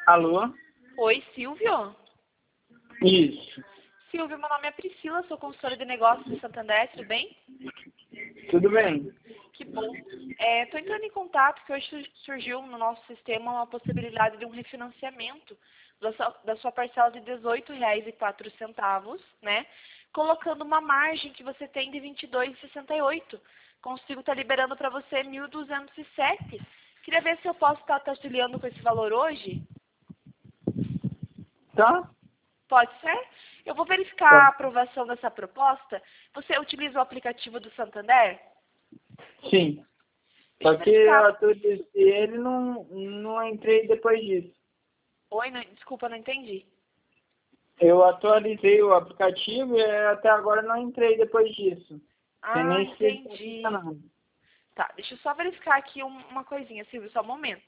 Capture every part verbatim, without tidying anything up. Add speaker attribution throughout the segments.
Speaker 1: Alô?
Speaker 2: Oi, Silvio?
Speaker 1: Isso.
Speaker 2: Silvio, meu nome é Priscila, sou consultora de negócios de Santander, tudo bem?
Speaker 1: Tudo bem?
Speaker 2: Que bom. Estou entrando em contato que hoje sur- surgiu no nosso sistema uma possibilidade de um refinanciamento da sua, da sua parcela de dezoito reais e quatro centavos, né? Colocando uma margem que você tem de vinte e dois reais e sessenta e oito. Consigo estar liberando para você mil duzentos e sete. Queria ver se eu posso estar te auxiliando com esse valor hoje.
Speaker 1: Tá?
Speaker 2: Pode ser? Eu vou verificar a
Speaker 1: Tá.
Speaker 2: aprovação dessa proposta. Você utiliza o aplicativo do Santander?
Speaker 1: Sim.
Speaker 2: Deixa
Speaker 1: Só
Speaker 2: eu
Speaker 1: que eu
Speaker 2: verificar.
Speaker 1: atualizei ele e não, não entrei depois disso.
Speaker 2: Oi, não, desculpa, não entendi.
Speaker 1: Eu atualizei o aplicativo e até agora não entrei depois disso. Sem
Speaker 2: Ah,
Speaker 1: nem se tá
Speaker 2: entendi.
Speaker 1: funcionando.
Speaker 2: Tá, deixa eu só verificar aqui um- uma coisinha, Silvio, só um momento.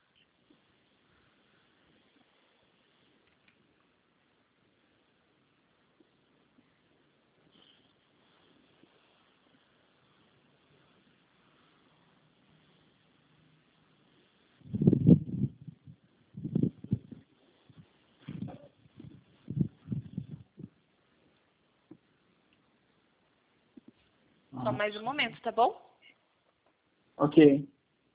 Speaker 2: Só mais um momento, tá bom?
Speaker 1: Ok.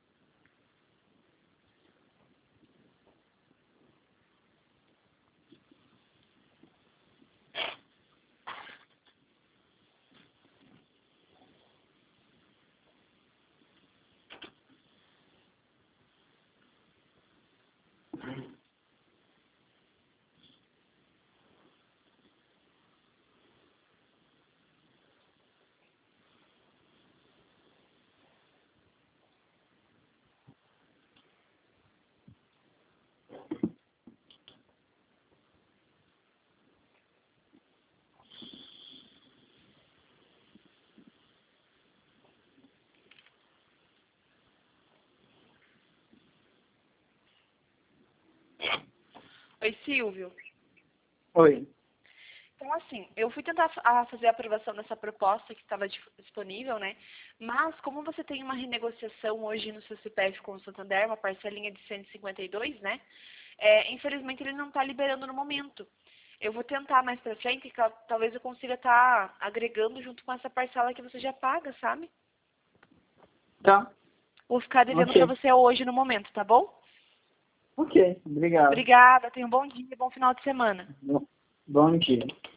Speaker 2: Oi, Silvio.
Speaker 1: Oi.
Speaker 2: Então, assim, eu fui tentar a fazer a aprovação dessa proposta que estava dif- disponível, né? Mas, como você tem uma renegociação hoje no seu C P F com o Santander, uma parcelinha de cento e cinquenta e dois, né? É, infelizmente, ele não está liberando no momento. Eu vou tentar mais pra frente, que talvez eu consiga estar agregando junto com essa parcela que você já paga, sabe?
Speaker 1: Tá?
Speaker 2: Vou ficar devendo pra
Speaker 1: Ok.
Speaker 2: você hoje no momento, tá bom?
Speaker 1: Ok. Obrigado.
Speaker 2: Obrigada, tenha um bom dia e bom final de semana.
Speaker 1: Bom bom dia.